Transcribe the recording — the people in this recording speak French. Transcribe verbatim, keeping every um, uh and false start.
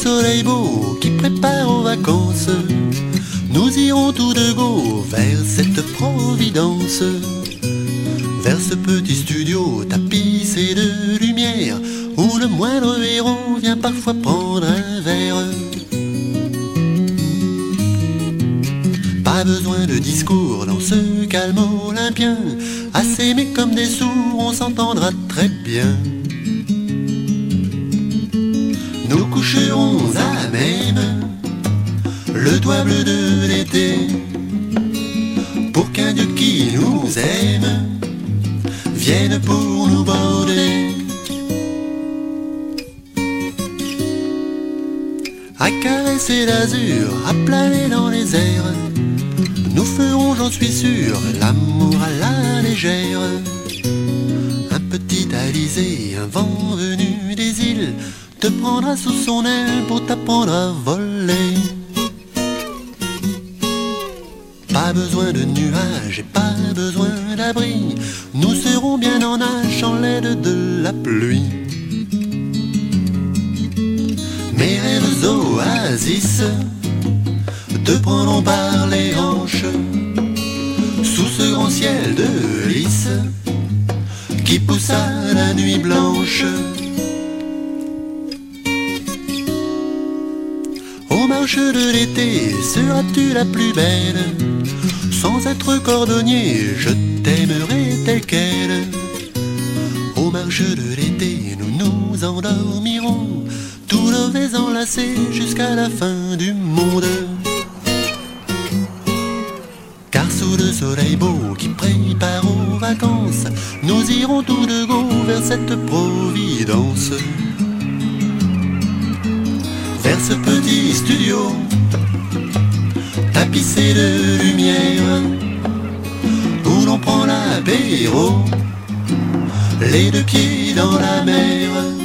soleil beau qui prépare aux vacances, nous irons tous de go vers cette Providence, vers ce petit studio tapissé de lumière, où le moindre héros vient parfois prendre un verre. Pas besoin de discours dans ce calme olympien, à s'aimer comme des sourds, on s'entendra très bien. Nous coucherons à même le doigt bleu de l'été, pour qu'un Dieu qui nous aime vienne pour nous border. À caresser l'azur, à planer dans les airs, nous ferons, j'en suis sûr, l'amour à la légère. Un petit alizé, un vent venu des îles, te prendra sous son aile pour t'apprendre à voler. Pas besoin de nuages et pas besoin d'abri, nous serons bien en nage en l'aide de la pluie. Mes rêves oasis te prendront par les hanches, sous ce grand ciel de lys qui pousse à la nuit blanche. Aux marches de l'été, seras-tu la plus belle? Sans être cordonnier, je t'aimerai telle qu'elle. Aux marches de l'été, nous nous endormirons, tous nos enlacés jusqu'à la fin du monde. Car sous le soleil beau qui prépare aux vacances, nous irons tous de go vers cette Providence, vers ce petit studio tapissé de lumière, où l'on prend l'apéro, les deux pieds dans la mer.